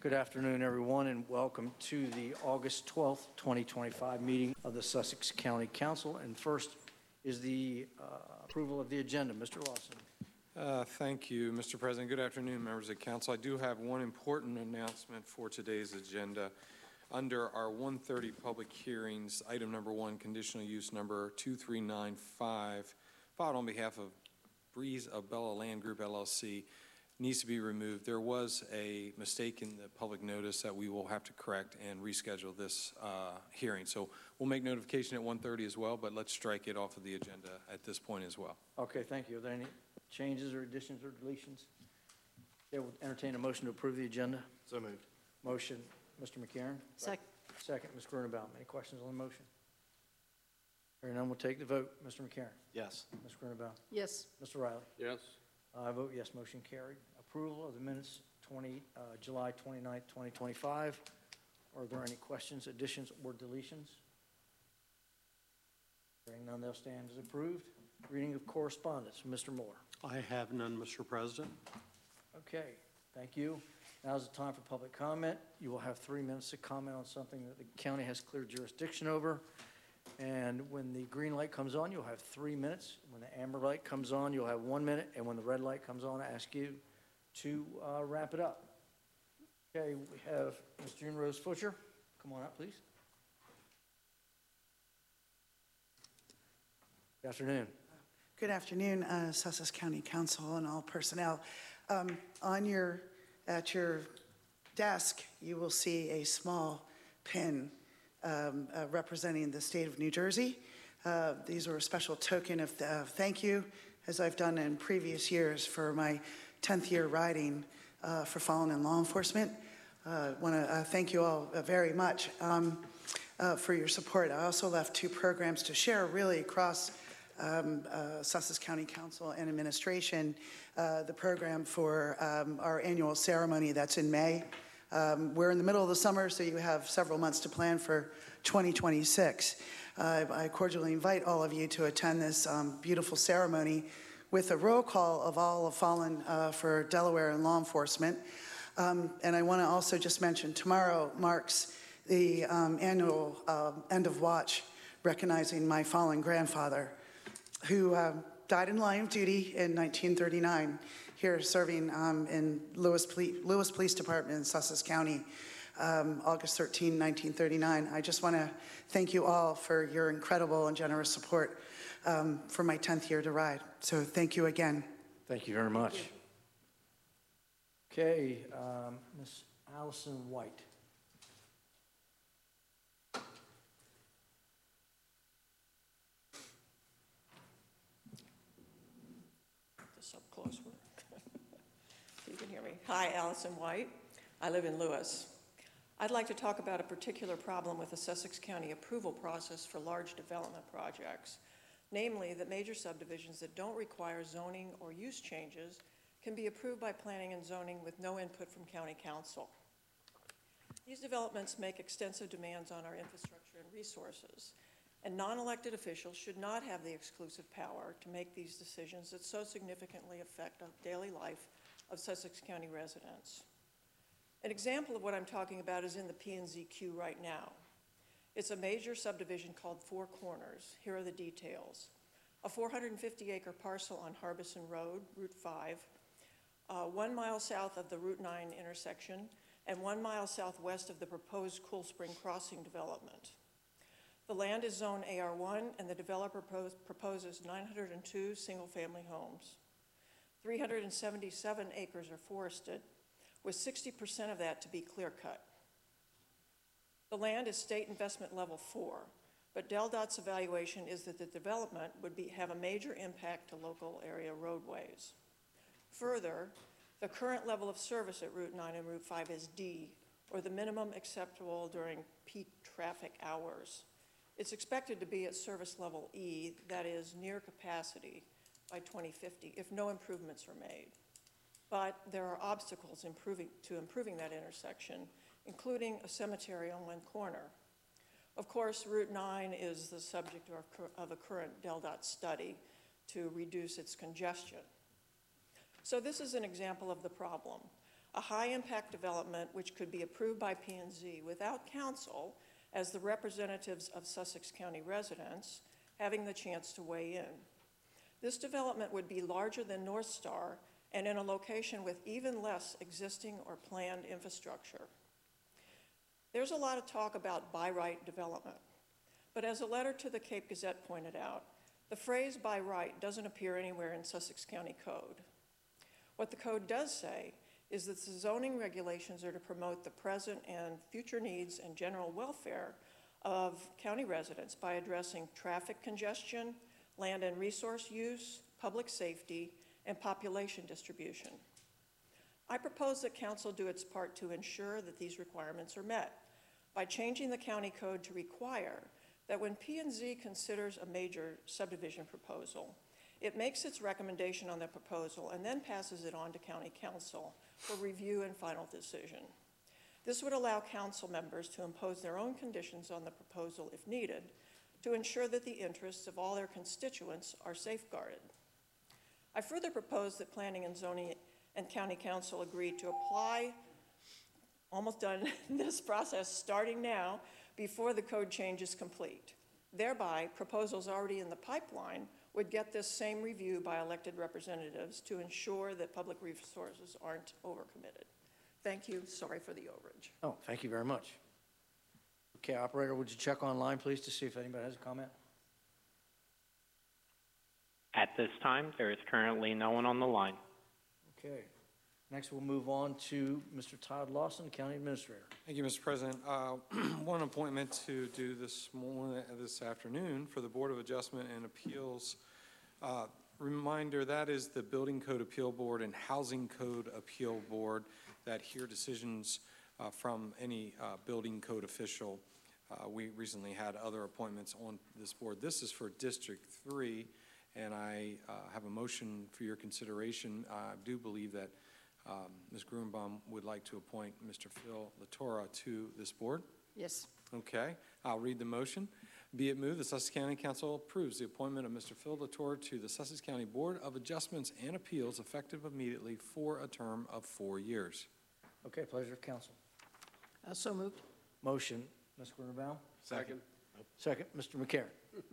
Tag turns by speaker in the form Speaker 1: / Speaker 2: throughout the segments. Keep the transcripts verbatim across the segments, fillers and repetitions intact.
Speaker 1: Good afternoon, everyone, and welcome to the August twelfth, twenty twenty-five meeting of the Sussex County Council. And first is the uh, approval of the agenda. Mister Lawson.
Speaker 2: Uh, thank you, Mister President. Good afternoon, members of Council. I do have one important announcement for today's agenda. Under our one thirty public hearings, item number one, conditional use number two three nine five, filed on behalf of Breeze of Bella Land Group, L L C, needs to be removed. There was a mistake in the public notice that we will have to correct and reschedule this uh, hearing. So we'll make notification at one thirty as well, but let's strike it off of the agenda at this point as well.
Speaker 1: Okay, thank you. Are there any changes or additions or deletions? They will entertain a motion to approve the agenda.
Speaker 3: So moved.
Speaker 1: Motion, Mister McCarron.
Speaker 4: Second.
Speaker 1: Second, Miz Grunebaum. Any questions on the motion? Hearing none, we'll take the vote. Mister McCarron.
Speaker 3: Yes.
Speaker 1: Miz Grunebaum.
Speaker 4: Yes.
Speaker 1: Mister Riley.
Speaker 3: Yes.
Speaker 1: I vote yes, motion carried. Approval of the minutes twenty, uh, July twenty-ninth, twenty twenty-five. Are there any questions, additions, or deletions? Hearing none, they'll stand as approved. Reading of correspondence. Mister Moore.
Speaker 5: I have none, Mister President.
Speaker 1: Okay, thank you. Now is the time for public comment. You will have three minutes to comment on something that the county has clear jurisdiction over. And when the green light comes on, you'll have three minutes. When the amber light comes on, you'll have one minute. And when the red light comes on, I ask you to uh, wrap it up. Okay, we have Miz June Rose Futcher. Come on up, please. Good afternoon.
Speaker 6: Good afternoon, uh, Sussex County Council and all personnel. Um, on your, at your desk, you will see a small pin um, uh, representing the state of New Jersey. Uh, these are a special token of uh, thank you, as I've done in previous years for my tenth year riding uh, for fallen in law enforcement. I uh, want to uh, thank you all uh, very much um, uh, for your support. I also left two programs to share really across Um, uh, Sussex County Council and Administration, uh, the program for um, our annual ceremony that's in May. Um, we're in the middle of the summer, so you have several months to plan for twenty twenty-six. Uh, I cordially invite all of you to attend this um, beautiful ceremony with a roll call of all of fallen uh, for Delaware and law enforcement. Um, and I want to also just mention tomorrow marks the um, annual uh, end of watch recognizing my fallen grandfather, who uh, died in line of duty in nineteen thirty-nine, here serving um, in Lewis, Poli Lewis Police Department in Sussex County, um, August thirteenth, nineteen thirty-nine. I just want to thank you all for your incredible and generous support um, for my tenth year to ride. So thank you again.
Speaker 1: Thank you very much. Okay, um, Miz Allison White.
Speaker 4: Up close. You can hear me. Hi, Allison White. I live in Lewis. I'd like to talk about a particular problem with the Sussex County approval process for large development projects, namely that major subdivisions that don't require zoning or use changes can be approved by planning and zoning with no input from county council. These developments make extensive demands on our infrastructure and resources, and non-elected officials should not have the exclusive power to make these decisions that so significantly affect the daily life of Sussex County residents. An example of what I'm talking about is in the P and Z queue right now. It's a major subdivision called Four Corners. Here are the details. A four hundred fifty acre parcel on Harbison Road, Route five, uh, one mile south of the Route nine intersection, and one mile southwest of the proposed Cool Spring Crossing development. The land is zone A R one, and the developer proposes nine hundred two single-family homes. three hundred seventy-seven acres are forested, with sixty percent of that to be clear-cut. The land is state investment level four, but Del Dot's evaluation is that the development would be, have a major impact to local area roadways. Further, the current level of service at Route nine and Route five is D, or the minimum acceptable during peak traffic hours. It's expected to be at service level E, that is near capacity, by twenty fifty, if no improvements are made. But there are obstacles improving, to improving that intersection, including a cemetery on one corner. Of course, Route nine is the subject of, of a current Del Dot study to reduce its congestion. So this is an example of the problem. a high-impact development which could be approved by P and Z without council, as the representatives of Sussex County residents, having the chance to weigh in. This development would be larger than North Star and in a location with even less existing or planned infrastructure. There's a lot of talk about by right development, but as a letter to the Cape Gazette pointed out, the phrase by right doesn't appear anywhere in Sussex County Code. What the code does say is that the zoning regulations are to promote the present and future needs and general welfare of county residents by addressing traffic congestion, land and resource use, public safety, and population distribution. I propose that council do its part to ensure that these requirements are met by changing the county code to require that when P and Z considers a major subdivision proposal, it makes its recommendation on the proposal and then passes it on to county council for review and final decision. This would allow council members to impose their own conditions on the proposal if needed to ensure that the interests of all their constituents are safeguarded. I further propose that Planning and Zoning and County Council agree to apply, almost done this process starting now, before the code change is complete. Thereby, proposals already in the pipeline would get this same review by elected representatives to ensure that public resources aren't overcommitted. Thank you. Sorry for the overage.
Speaker 1: Oh, thank you very much. Okay, operator, would you check online, please, to see if anybody has a comment?
Speaker 3: At this time, there is currently no one on the line.
Speaker 1: Okay. Next, we'll move on to Mister Todd Lawson, County Administrator.
Speaker 2: Thank you, Mister President. Uh, One appointment to do this morning, this afternoon for the Board of Adjustment and Appeals. Uh, Reminder, that is the Building Code Appeal Board and Housing Code Appeal Board that hear decisions uh, from any uh, building code official. Uh, we recently had other appointments on this board. This is for District three, and I uh, have a motion for your consideration. I do believe that um, Miz Grunbaum would like to appoint Mister Phil Latorre to this board.
Speaker 4: Yes.
Speaker 2: Okay, I'll read the motion. Be it moved, the Sussex County Council approves the appointment of Mister Phil Latorre to the Sussex County Board of Adjustments and Appeals effective immediately for a term of four years.
Speaker 1: Okay, pleasure of council.
Speaker 4: Uh, so moved.
Speaker 1: Motion, Miz Grunbaum.
Speaker 5: Second.
Speaker 1: Second, Mister McCarron.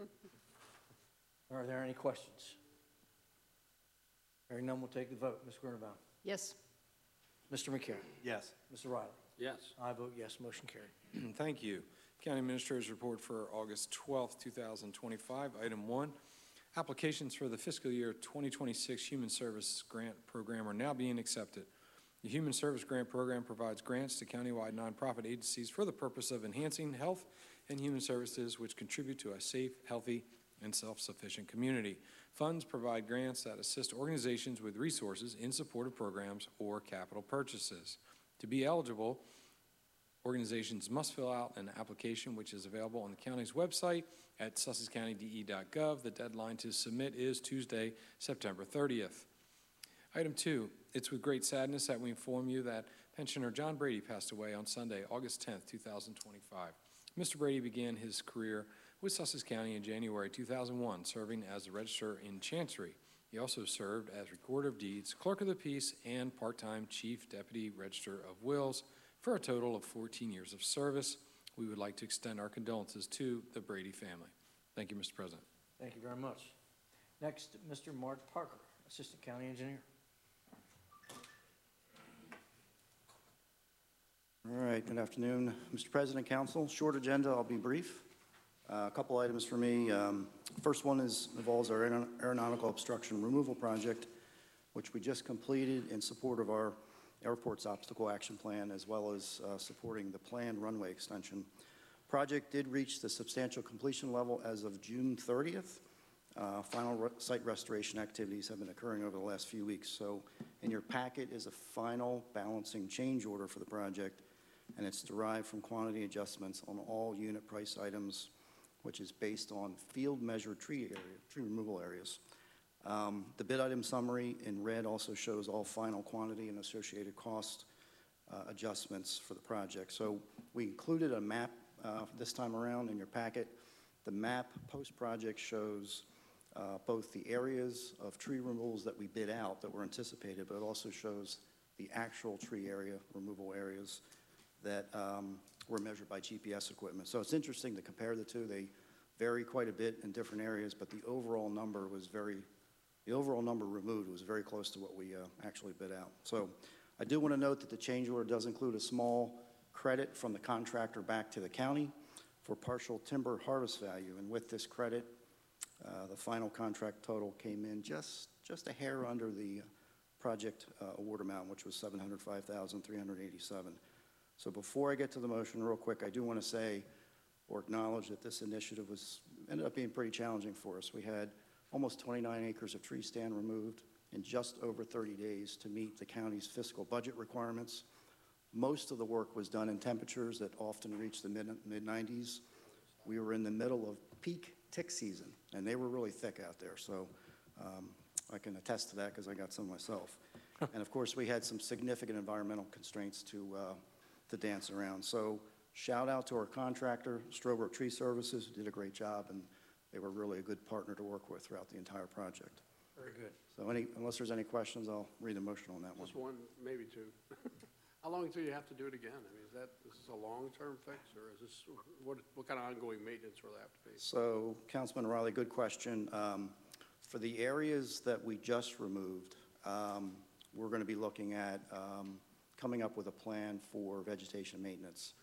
Speaker 1: Are there any questions? Hearing none, we'll take the vote. Miz Grunbaum.
Speaker 4: Yes.
Speaker 1: Mister McCarron.
Speaker 5: Yes.
Speaker 1: Mister Riley.
Speaker 5: Yes.
Speaker 1: I vote yes, motion carried.
Speaker 2: Thank you. County Administrator's Report for August twelfth, two thousand twenty-five. Item one, applications for the fiscal year twenty twenty-six Human Service Grant Program are now being accepted. The Human Service Grant Program provides grants to countywide nonprofit agencies for the purpose of enhancing health and human services which contribute to a safe, healthy, and self-sufficient community. Funds provide grants that assist organizations with resources in support of programs or capital purchases. To be eligible, organizations must fill out an application which is available on the county's website at sussex county d e dot gov. The deadline to submit is Tuesday, September thirtieth. Item two, it's with great sadness that we inform you that pensioner John Brady passed away on Sunday, August tenth, two thousand twenty-five. Mister Brady began his career with Sussex County in January two thousand one, serving as a registrar in Chancery. He also served as Recorder of Deeds, Clerk of the Peace, and part-time Chief Deputy Register of Wills for a total of fourteen years of service. We would like to extend our condolences to the Brady family. Thank you, Mister President.
Speaker 1: Thank you very much. Next, Mister Mark Parker, Assistant County Engineer.
Speaker 7: All right, good afternoon, Mister President, Council. Short agenda, I'll be brief. Uh, a couple items for me. Um, first one is involves our aer- aeronautical obstruction removal project, which we just completed in support of our airport's obstacle action plan, as well as uh, supporting the planned runway extension. Project did reach the substantial completion level as of June thirtieth. Uh, final re- site restoration activities have been occurring over the last few weeks. So in your packet is a final balancing change order for the project, and it's derived from quantity adjustments on all unit price items, which is based on field measured tree area, tree removal areas. Um, the bid item summary in red also shows all final quantity and associated cost uh, adjustments for the project. So we included a map uh, this time around in your packet. The map post-project shows uh, both the areas of tree removals that we bid out that were anticipated, but it also shows the actual tree area, removal areas that um, were measured by G P S equipment. So it's interesting to compare the two. They vary quite a bit in different areas, but the overall number was very, the overall number removed was very close to what we uh, actually bid out. So I do want to note that the change order does include a small credit from the contractor back to the county for partial timber harvest value. And with this credit, uh, the final contract total came in just, just a hair under the project uh, award amount, which was seven hundred five thousand three hundred eighty-seven dollars. So before I get to the motion, real quick, I do want to say or acknowledge that this initiative was, ended up being pretty challenging for us. We had almost twenty-nine acres of tree stand removed in just over thirty days to meet the county's fiscal budget requirements. Most of the work was done in temperatures that often reach the mid, mid nineties. We were in the middle of peak tick season, and they were really thick out there. So um, I can attest to that because I got some myself. And of course, we had some significant environmental constraints to, uh, to dance around. So shout out to our contractor, Strobrook Tree Services, who did a great job, and they were really a good partner to work with throughout the entire project.
Speaker 1: Very good.
Speaker 7: So any, unless there's any questions, I'll read the motion on that one.
Speaker 8: Just one, maybe two. How long until you have to do it again? I mean, is that, is this a long-term fix, or is this, what, what kind of ongoing maintenance will there have to be?
Speaker 7: So, Councilman Riley, good question. Um, for the areas that we just removed, um, we're going to be looking at um, coming up with a plan for vegetation maintenance.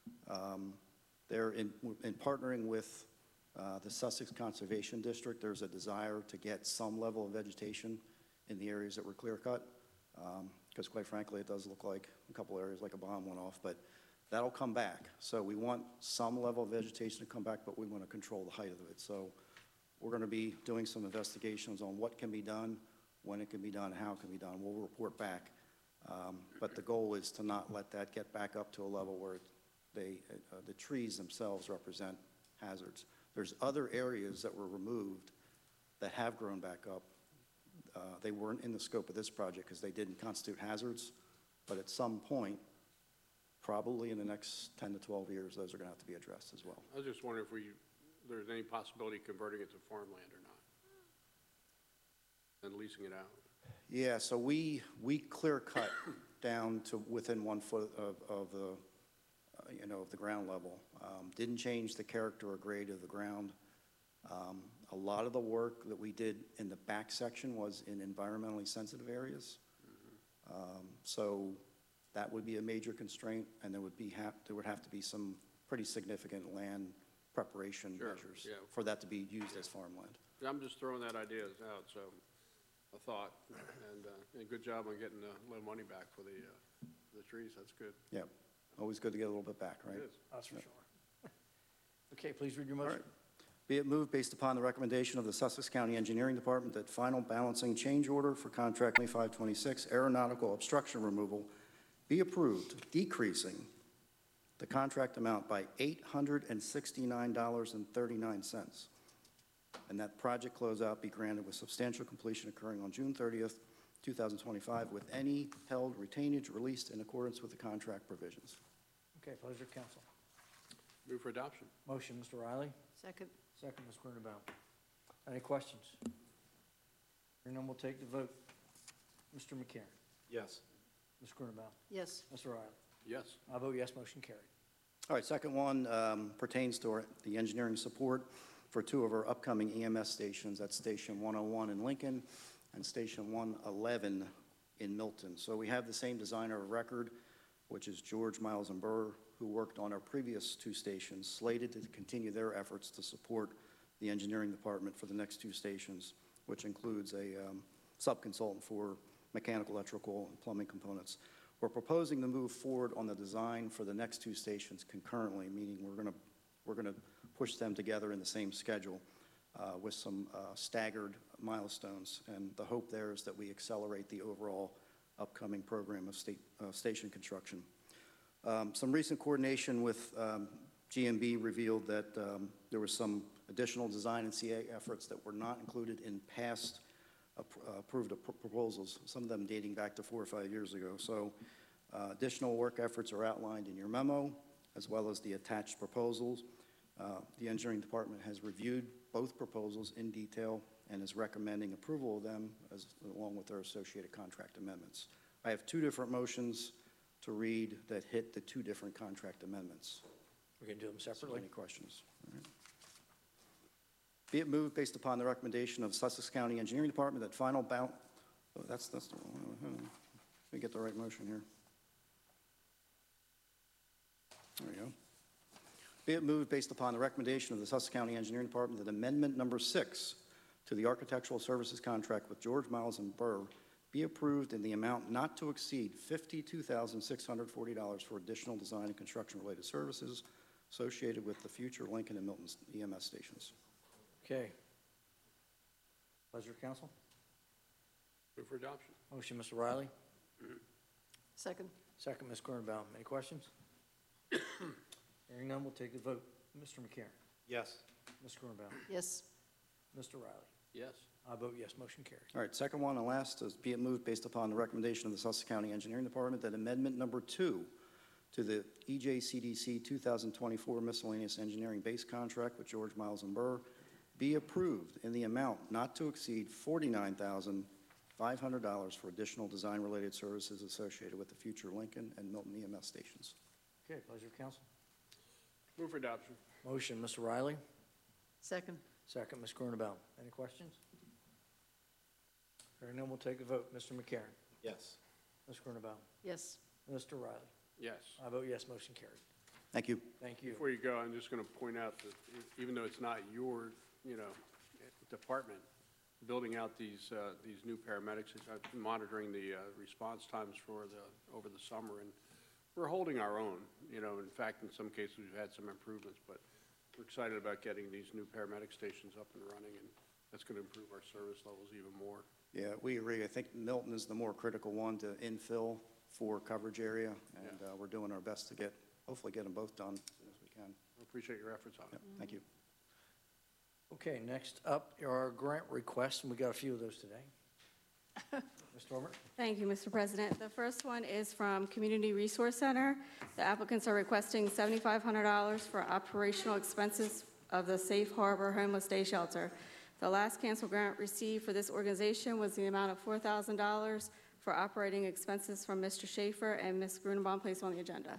Speaker 7: Um, they're in, in partnering with uh, the Sussex Conservation District. There's a desire to get some level of vegetation in the areas that were clear-cut. Because um, quite frankly, it does look like a couple areas like a bomb went off, but that'll come back. So we want some level of vegetation to come back, but we want to control the height of it. So we're going to be doing some investigations on what can be done, when it can be done, how it can be done. We'll report back. Um, but the goal is to not let that get back up to a level where they, uh, the trees themselves represent hazards. There's other areas that were removed that have grown back up. Uh, they weren't in the scope of this project because they didn't constitute hazards, but at some point, probably in the next ten to twelve years, those are going to have to be addressed as well.
Speaker 8: I was just wondering if we, there's any possibility of converting it to farmland or not, and leasing it out.
Speaker 7: Yeah, so we, we clear cut down to within one foot of, of the, uh, you know, of the ground level. Um, didn't change the character or grade of the ground. Um, a lot of the work that we did in the back section was in environmentally sensitive areas. Mm-hmm. um, so that would be a major constraint, and there would be have, there would have to be some pretty significant land preparation
Speaker 8: Sure,
Speaker 7: measures
Speaker 8: yeah.
Speaker 7: for that to be used as farmland.
Speaker 8: I'm just throwing that idea out, so a thought, and, uh, and good job on getting a little money back for the, uh, the trees. That's good.
Speaker 7: Yeah, always good to get a little bit back, right?
Speaker 8: It is.
Speaker 1: That's for sure. Okay, please read your
Speaker 7: All
Speaker 1: motion.
Speaker 7: right. Be it moved based upon the recommendation of the Sussex County Engineering Department that final balancing change order for contract twenty-five twenty-six aeronautical obstruction removal be approved, decreasing the contract amount by eight hundred sixty-nine dollars and thirty-nine cents. And that project closeout be granted with substantial completion occurring on June thirtieth, two thousand twenty-five, with any held retainage released in accordance with the contract provisions.
Speaker 1: Okay, pleasure, council.
Speaker 8: Move for adoption.
Speaker 1: Motion, Mister Riley.
Speaker 4: Second.
Speaker 1: Second, Miz Grunenbaum. Any questions? Hearing none, we'll take the vote. Mister McCarron.
Speaker 5: Yes.
Speaker 1: Miz Grunenbaum.
Speaker 4: Yes.
Speaker 1: Mister Riley.
Speaker 8: Yes.
Speaker 1: I vote yes, motion carried.
Speaker 7: All right, second one um, pertains to our, the engineering support for two of our upcoming E M S stations. That's Station one oh one in Lincoln and Station one eleven in Milton. So we have the same designer of record, which is George Miles and Burr, who worked on our previous two stations, slated to continue their efforts to support the engineering department for the next two stations, which includes a um, sub-consultant for mechanical, electrical, and plumbing components. We're proposing to move forward on the design for the next two stations concurrently, meaning we're going to we're going to push them together in the same schedule uh, with some uh, staggered milestones. And the hope there is that we accelerate the overall upcoming program of state, uh, station construction. Um, some recent coordination with um, G M B revealed that um, there was some additional design and C A efforts that were not included in past uh, approved proposals, some of them dating back to four or five years ago. So uh, additional work efforts are outlined in your memo, as well as the attached proposals. Uh, the engineering department has reviewed both proposals in detail and is recommending approval of them as, along with their associated contract amendments. I have two different motions to read that hit the two different contract amendments.
Speaker 1: We can do them
Speaker 7: So
Speaker 1: separately.
Speaker 7: Any questions? All right. Be it moved based upon the recommendation of Sussex County Engineering Department that final bound, oh, that's, that's the wrong one. Let me get the right motion here. There we go. Be it moved based upon the recommendation of the Sussex County Engineering Department that amendment number six to the architectural services contract with George Miles and Burr be approved in the amount not to exceed fifty-two thousand six hundred forty dollars for additional design and construction-related services associated with the future Lincoln and Milton E M S stations.
Speaker 1: Okay. Pleasure, council.
Speaker 8: Move for adoption.
Speaker 1: Motion, Mister Riley.
Speaker 4: Second.
Speaker 1: Second, Miz Grunebaum. Any questions? Hearing none, we'll take the vote. Mister McCarron.
Speaker 5: Yes.
Speaker 1: Miz Grunebaum.
Speaker 4: Yes.
Speaker 1: Mister Riley.
Speaker 8: Yes.
Speaker 1: I vote yes, motion carries.
Speaker 7: All right, second one and last is be it moved based upon the recommendation of the Sussex County Engineering Department that amendment number two to the E J C D C two thousand twenty-four miscellaneous engineering base contract with George Miles and Burr be approved in the amount not to exceed forty-nine thousand five hundred dollars for additional design-related services associated with the future Lincoln and Milton E M S stations.
Speaker 1: Okay, pleasure, council.
Speaker 8: Move for adoption.
Speaker 1: Motion, Mister Riley.
Speaker 4: Second.
Speaker 1: Second, Miz Grunebaum. Any questions? Hearing none, we'll take a vote. Mister McCarron.
Speaker 5: Yes.
Speaker 1: Miz Grunebaum.
Speaker 4: Yes.
Speaker 1: Mister Riley.
Speaker 8: Yes.
Speaker 1: I vote yes, motion carried.
Speaker 7: Thank you.
Speaker 1: Thank you.
Speaker 8: Before you go, I'm just going to point out that e- even though it's not your, you know, department, building out these, uh, these new paramedics, I've been monitoring the uh, response times for the, over the summer, and we're holding our own. You know, in fact, in some cases, we've had some improvements, but we're excited about getting these new paramedic stations up and running, and that's going to improve our service levels even more.
Speaker 7: Yeah, we agree. I think Milton is the more critical one to infill for coverage area, and uh, we're doing our best to get, hopefully get them both done as soon as we can.
Speaker 8: I appreciate your efforts on it.
Speaker 7: Yep, thank you.
Speaker 1: Okay, next up are our grant requests, and we got a few of those today. Miz Torber?
Speaker 9: Thank you, Mister President. The first one is from Community Resource Center. The applicants are requesting seven thousand five hundred dollars for operational expenses of the Safe Harbor Homeless Day Shelter. The last cancel grant received for this organization was the amount of four thousand dollars for operating expenses from Mister Schaefer and Miz Grunebaum placed on the agenda.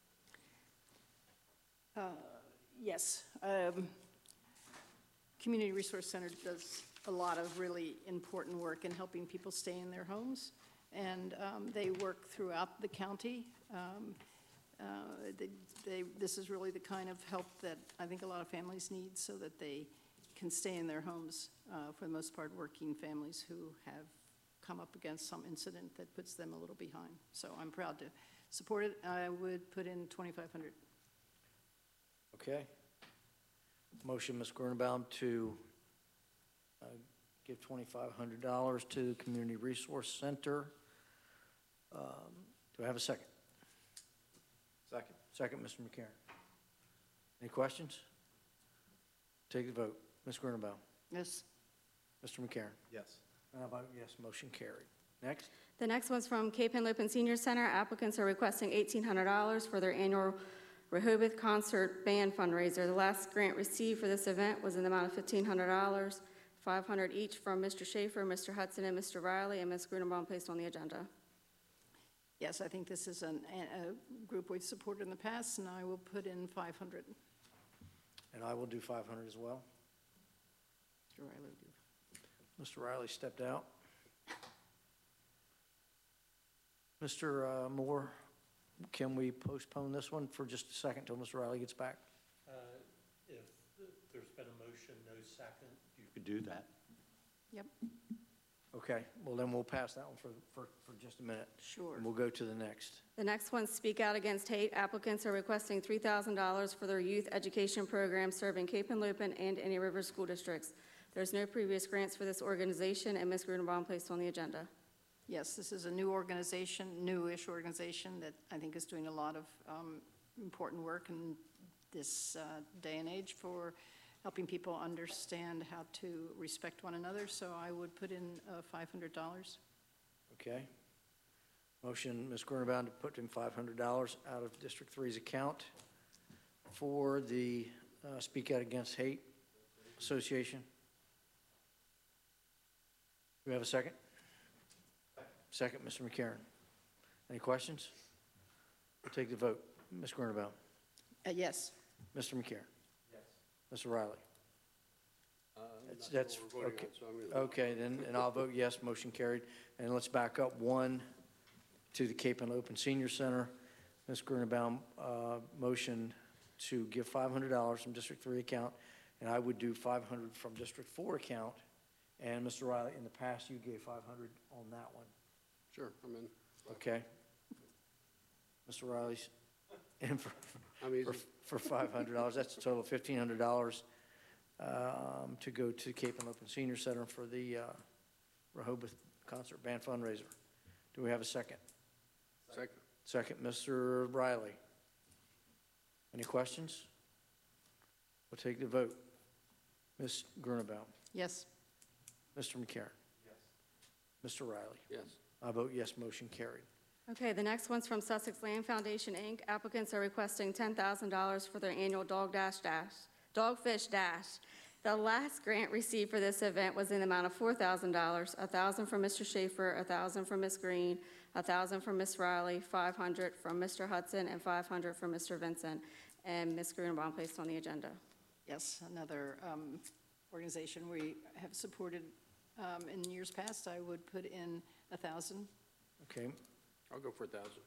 Speaker 10: Yes. Um, Community Resource Center does a lot of really important work in helping people stay in their homes, and um, they work throughout the county. Um, uh, they, they, this is really the kind of help that I think a lot of families need so that they can stay in their homes, uh, for the most part, working families who have come up against some incident that puts them a little behind. So I'm proud to support it. I would put in twenty-five hundred dollars.
Speaker 1: Okay. Motion, Miz Grunebaum, to uh, give twenty-five hundred dollars to Community Resource Center. Um, Do I have a second?
Speaker 5: Second.
Speaker 1: Second, Mister McCarron. Any questions? Take the vote. Miz Grunebaum.
Speaker 10: Yes.
Speaker 1: Mister McCarron.
Speaker 5: Yes.
Speaker 1: And I vote yes, motion carried. Next.
Speaker 9: The next one's from Cape Henlopen Senior Center. Applicants are requesting eighteen hundred dollars for their annual Rehoboth Concert Band fundraiser. The last grant received for this event was in the amount of fifteen hundred dollars, five hundred dollars each from Mister Schaefer, Mister Hudson, and Mister Riley, and Miz Grunebaum placed on the agenda.
Speaker 10: Yes, I think this is an, a group we've supported in the past, and I will put in five hundred.
Speaker 1: And I will do five hundred as well.
Speaker 10: Mister Riley will do.
Speaker 1: Mister Riley stepped out. Mister uh, Moore, can we postpone this one for just a second until Mister Riley gets back?
Speaker 5: Uh, If there's been a motion, no second, you could do that.
Speaker 10: Yep,
Speaker 1: Okay, well then we'll pass that one for, for, for just a minute.
Speaker 10: sure.
Speaker 1: And we'll go to the next.
Speaker 9: The next one, Speak Out Against Hate. Applicants are requesting three thousand dollars for their youth education program serving Cape Henlopen and Indian River School Districts. There's no previous grants for this organization, and Miz Grunebaum placed on the agenda.
Speaker 10: Yes, this is a new organization, newish organization that I think is doing a lot of um, important work in this uh, day and age for helping people understand how to respect one another. So I would put in uh, five hundred dollars.
Speaker 1: Okay. Motion, Miz Grunebaum, to put in five hundred dollars out of District three's account for the uh, Speak Out Against Hate Association. Do we have a second? Second, Mister McCarron. Any questions? We'll take the vote. Miz Grunbaum?
Speaker 10: Uh, Yes.
Speaker 1: Mister McCarron? Yes. Mister Riley?
Speaker 8: Uh, I'm
Speaker 1: That's-
Speaker 8: not sure
Speaker 1: that's-
Speaker 8: what we're voting
Speaker 1: okay.
Speaker 8: on, so I'm gonna-
Speaker 1: Okay, then, and I'll vote yes, motion carried. And let's back up one to the Cape and Open Senior Center. Miz Grunbaum, uh, motion to give five hundred dollars from District Three account, and I would do five hundred from District Four account. And Mister Riley, in the past, you gave five hundred on that one,
Speaker 8: Sure, I'm in.
Speaker 1: okay? Mister Riley's in for,
Speaker 8: I'm easy.
Speaker 1: for, for five hundred dollars. That's a total of fifteen hundred dollars um, to go to Cape and Open Senior Center for the uh, Rehoboth Concert Band fundraiser. Do we have a second?
Speaker 8: Second.
Speaker 1: Second, Mister Riley. Any questions? We'll take the vote. Miz Grunbaum?
Speaker 10: Yes.
Speaker 1: Mister McCarron? Yes. Mister Riley?
Speaker 8: Yes.
Speaker 1: I vote yes, motion carried.
Speaker 9: Okay, the next one's from Sussex Land Foundation, Incorporated. Applicants are requesting ten thousand dollars for their annual Dog Dash Dash, Dogfish Dash. The last grant received for this event was in the amount of four thousand dollars, one thousand dollars from Mister Schaefer, one thousand dollars from Miz Green, one thousand dollars from Miz Riley, five hundred dollars from Mister Hudson, and five hundred dollars from Mister Vincent. And Miz Grunbaum placed on the agenda.
Speaker 10: Yes, another um, organization we have supported um, in years past. I would put in a thousand.
Speaker 1: Okay,
Speaker 8: I'll go for a thousand.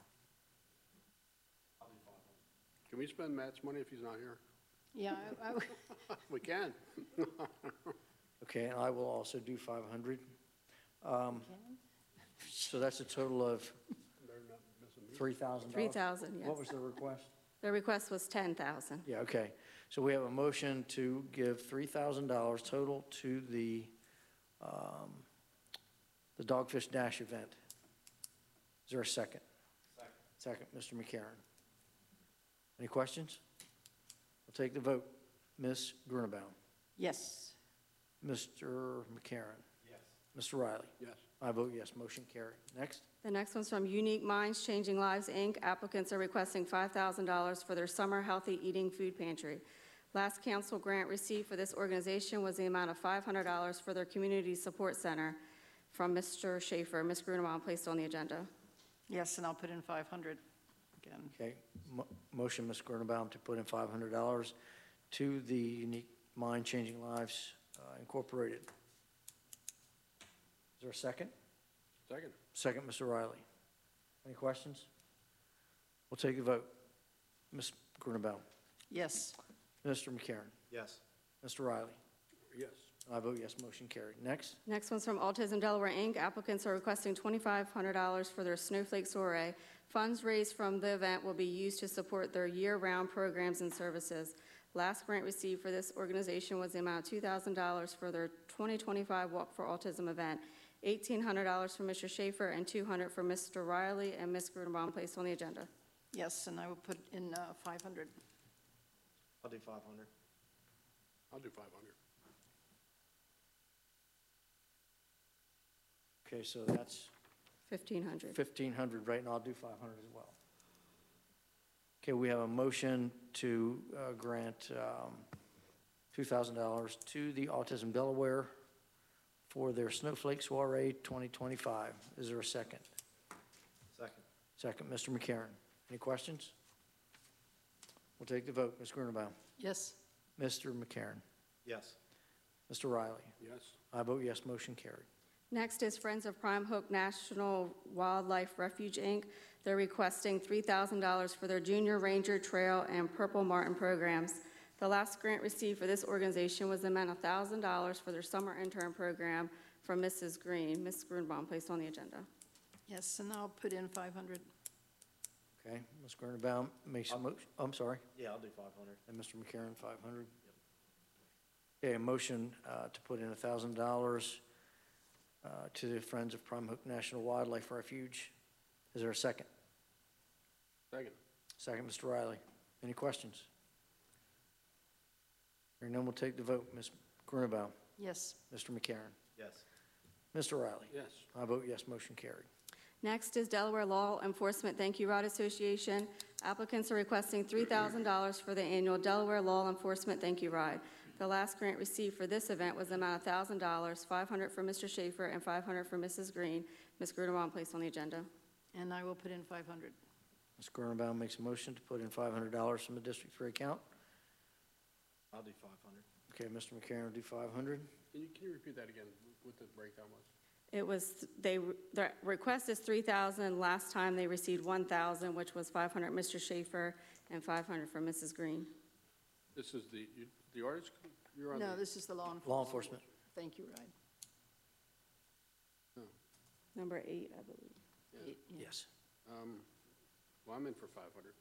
Speaker 8: Can we spend Matt's money if he's not here?
Speaker 10: Yeah, I, I would-
Speaker 8: We can.
Speaker 1: okay, and I will also do five hundred. Um, So that's a total of
Speaker 8: Better not miss a meeting.
Speaker 1: three thousand dollars?
Speaker 9: three thousand dollars, yes.
Speaker 1: What was the request?
Speaker 9: The request was ten thousand dollars.
Speaker 1: Yeah, okay. So we have a motion to give three thousand dollars total to the, um, the Dogfish Dash event. Is there a second? Second. Second, Mister McCarron. Any questions? We'll take the vote. Miz Grunbaum?
Speaker 10: yes.
Speaker 1: Mister McCarron? Yes. Mister Riley?
Speaker 8: Yes.
Speaker 1: I vote yes, motion carried. Next?
Speaker 9: The next one's from Unique Minds Changing Lives, Incorporated. Applicants are requesting five thousand dollars for their summer healthy eating food pantry. Last council grant received for this organization was the amount of five hundred dollars for their community support center from Mister Schaefer. Miz Grunbaum placed on the agenda.
Speaker 10: Yes, and I'll put in five hundred again.
Speaker 1: Okay, Mo- motion, Miz Grunbaum, to put in five hundred dollars to the Unique Mind Changing Lives uh, Incorporated. Is there a second?
Speaker 8: Second.
Speaker 1: Second, Mister Riley. Any questions? We'll take a vote. Miz Grunbaum?
Speaker 10: Yes.
Speaker 1: Mister McCarron?
Speaker 7: Yes.
Speaker 1: Mister Riley?
Speaker 8: Yes.
Speaker 1: I vote yes, motion carried. Next?
Speaker 9: Next one's from Autism Delaware, Incorporated. Applicants are requesting twenty-five hundred dollars for their Snowflake Soiree. Funds raised from the event will be used to support their year-round programs and services. Last grant received for this organization was the amount of two thousand dollars for their twenty twenty-five Walk for Autism event. eighteen hundred dollars from Mister Schaefer and two hundred dollars from Mister Riley, and Miz Grunbaum placed on the agenda.
Speaker 10: Yes, and I will put in uh, five hundred.
Speaker 7: I'll do five hundred.
Speaker 8: I'll do five hundred.
Speaker 1: Okay, so that's
Speaker 9: fifteen hundred dollars.
Speaker 1: fifteen hundred dollars right now. I'll do five hundred dollars as well. Okay, we have a motion to uh, grant um, two thousand dollars to the Autism Delaware for their Snowflake Soiree twenty twenty-five. Is there a second?
Speaker 7: Second.
Speaker 1: Second, Mister McCarron. Any questions? We'll take the vote. Miz Grunbaum?
Speaker 10: Yes.
Speaker 1: Mister McCarron?
Speaker 7: Yes.
Speaker 1: Mister Riley?
Speaker 8: Yes.
Speaker 1: I vote yes, motion carried.
Speaker 9: Next is Friends of Prime Hook National Wildlife Refuge, Incorporated. They're requesting three thousand dollars for their Junior Ranger Trail and Purple Martin programs. The last grant received for this organization was the amount of one thousand dollars for their summer intern program from Missus Green. Miz Grunbaum placed on the agenda.
Speaker 10: Yes, and I'll put in five hundred.
Speaker 1: Okay, Miz Grunbaum makes a motion, I'm sorry,
Speaker 7: Yeah, I'll do five hundred.
Speaker 1: and Mister McCarron, five hundred. Okay, a motion uh, to put in one thousand dollars uh, to the Friends of Prime Hook National Wildlife Refuge. Is there a second?
Speaker 8: Second.
Speaker 1: Second, Mister Riley. Any questions? Hearing none, we'll take the vote. Miz Grunbaum?
Speaker 10: Yes.
Speaker 1: Mister McCarron?
Speaker 7: Yes.
Speaker 1: Mister Riley?
Speaker 8: Yes.
Speaker 1: I vote yes, motion carried.
Speaker 9: Next is Delaware Law Enforcement Thank You Ride Association. Applicants are requesting three thousand dollars for the annual Delaware Law Enforcement Thank You Ride. The last grant received for this event was the amount of one thousand dollars, five hundred dollars for Mister Schaefer and five hundred dollars for Missus Green. Miz Grunbaum placed on the agenda.
Speaker 10: And I will put in five hundred.
Speaker 1: Miz Grunebaum makes a motion to put in five hundred dollars from the District Three account.
Speaker 7: I'll do five hundred.
Speaker 1: Okay, Mister McCarron will do five hundred.
Speaker 8: Can you, can you repeat that again, what the breakdown was?
Speaker 9: It was, they, the request is three thousand. Last time they received one thousand, which was five hundred Mister Schaefer and five hundred for Missus Green.
Speaker 8: This is the, you- the artist, you're on the...
Speaker 10: No, this is the law enforcement.
Speaker 1: Law enforcement.
Speaker 10: Thank you, Ryan.
Speaker 9: Number eight, I believe.
Speaker 8: Yeah.
Speaker 10: Eight, yeah.
Speaker 1: Yes.
Speaker 8: Um, Well, I'm in for five hundred.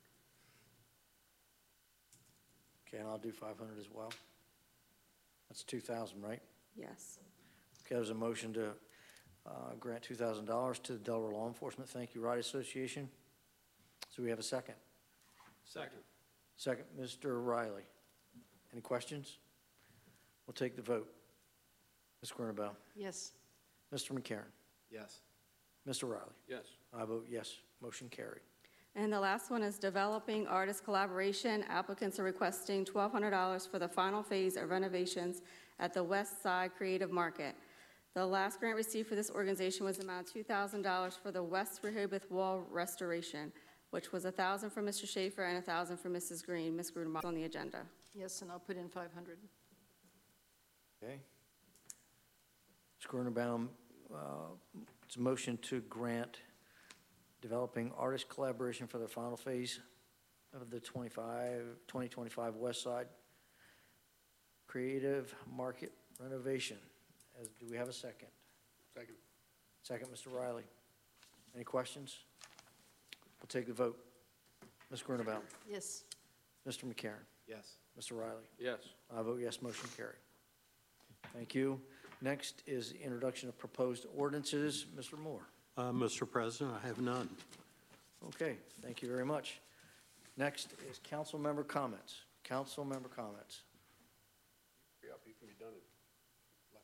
Speaker 1: Okay, and I'll do five hundred as well. That's two thousand, right?
Speaker 9: Yes.
Speaker 1: Okay, there's a motion to uh, grant two thousand dollars to the Delaware Law Enforcement Thank You Ride Association. So we have a second.
Speaker 8: Second.
Speaker 1: Second, Mister Riley. Any questions? We'll take the vote. Miz Grunebaum.
Speaker 10: Yes.
Speaker 1: Mister McCarron.
Speaker 7: Yes.
Speaker 1: Mister Riley.
Speaker 8: Yes.
Speaker 1: I vote yes. Motion carried.
Speaker 9: And the last one is developing artist collaboration. Applicants are requesting twelve hundred dollars for the final phase of renovations at the West Side Creative Market. The last grant received for this organization was amount two thousand dollars for the West Rehoboth Wall restoration, which was one thousand dollars for Mister Schaefer and one thousand dollars for Missus Green. Miz Grunebaum on the agenda.
Speaker 10: Yes, and I'll put in five hundred.
Speaker 1: Okay. Miz Grunebaum, uh, it's a motion to grant developing artist collaboration for the final phase of the twenty-five, twenty twenty-five West Side Creative Market renovation. As, do we have a second?
Speaker 8: Second.
Speaker 1: Second, Mister Riley. Any questions? We'll take the vote. Miz Grunebaum.
Speaker 10: Yes.
Speaker 1: Mister McCarron.
Speaker 7: Yes.
Speaker 1: Mister Riley.
Speaker 8: Yes.
Speaker 1: I vote yes, motion carried. Thank you. Next is the introduction of proposed ordinances. Mister Moore.
Speaker 5: Uh, Mister President, I have none.
Speaker 1: Okay, thank you very much. Next is council member comments. Council member comments.
Speaker 8: Hurry up, you can be done in less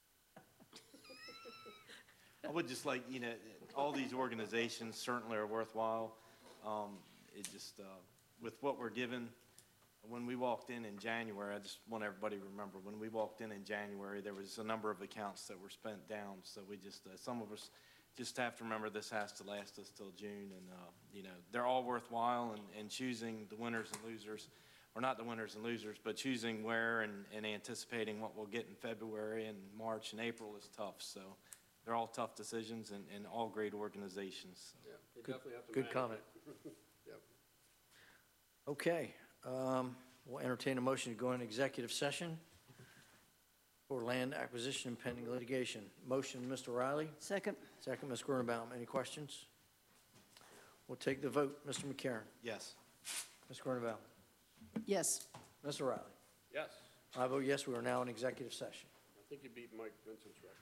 Speaker 8: than...
Speaker 11: I would just like, you know, all these organizations certainly are worthwhile. Um, it just, uh, with what we're given, when we walked in in January, I just want everybody to remember, when we walked in in January, there was a number of accounts that were spent down. So we just, uh, some of us just have to remember this has to last us till June. And, uh, you know, they're all worthwhile, and, and choosing the winners and losers, or not the winners and losers, but choosing where and, and anticipating what we'll get in February and March and April is tough. So they're all tough decisions, and, and all great organizations.
Speaker 8: Yeah, you
Speaker 1: Good-
Speaker 8: definitely have to
Speaker 1: good
Speaker 8: manage
Speaker 1: comment.
Speaker 8: it. Yep.
Speaker 1: Okay, um, we'll entertain a motion to go into executive session for land acquisition pending litigation. Motion, Mister Riley.
Speaker 10: Second.
Speaker 1: Second, Miz Grunebaum. Any questions? We'll take the vote. Mister McCarron.
Speaker 11: Yes.
Speaker 1: Miz Grunebaum.
Speaker 10: Yes.
Speaker 1: Mister Riley.
Speaker 8: Yes.
Speaker 1: I vote yes. We are now in executive session.
Speaker 8: I think you beat Mike Vincent's record.